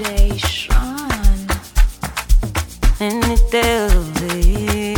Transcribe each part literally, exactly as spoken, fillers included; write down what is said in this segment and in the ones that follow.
J Sean. And it tell me,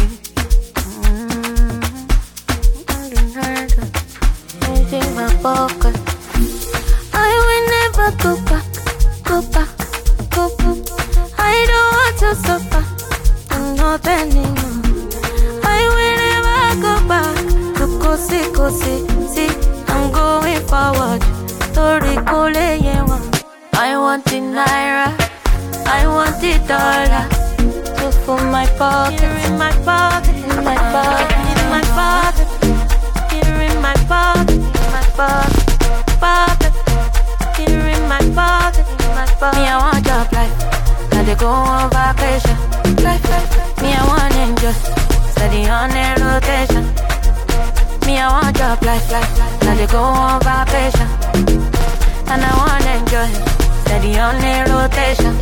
in my pocket. I will never go back, go back, go back. I don't want to suffer, I'm not anymore. I will never go back to go see, go see, see. I'm going forward, story kole yewa. I want the naira, I want the dollar. So for my pocket, here in my pocket, in my pocket, in my pocket. Here in my pocket, in my pocket, pocket. Here in my pocket, in my pocket. Me I want job life, now they go on vacation. Life, life, life. Me I want enjoy, steady on a rotation. Me I want job life, life, life. Now they go on vacation, and I want enjoy, steady on a rotation.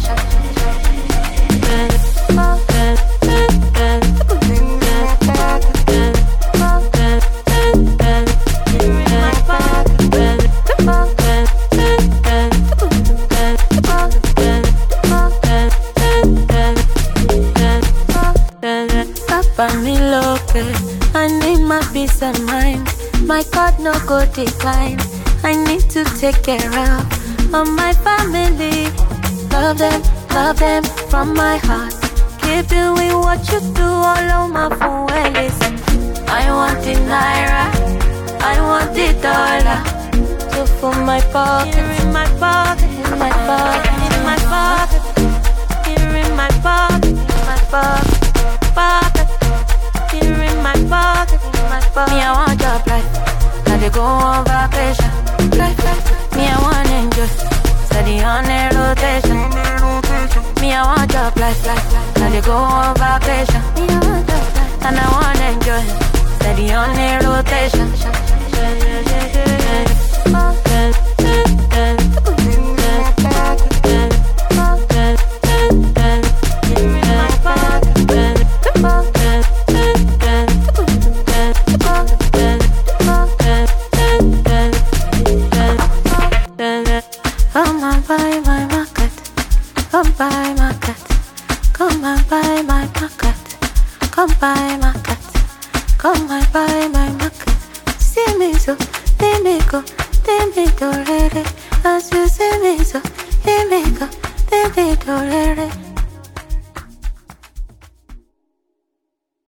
Papa me loke, I need my peace of mind. My God no go decline. I need to take care of, of my family. Love them, love them from my heart. Keep doing what you do all on my phone. Well, listen, I want the naira, I want the dollar. So for my pocket, here in my pocket, in my pocket, in my pocket. Here in my pocket, in my pocket, pocket. Here in my pocket, in my pocket. Me I want job life, now they go on vacation. Life, life. Me I want enjoy, steady on a rotation. Me I want job life, life, life. Now they go on vacation. Me I want job life, and I want enjoy, steady on a rotation. Come and buy my market, come buy market, come and buy my market, come buy market, come and buy my market. See me so, let me go, let me do it. As you see me so, let me go, let me do it.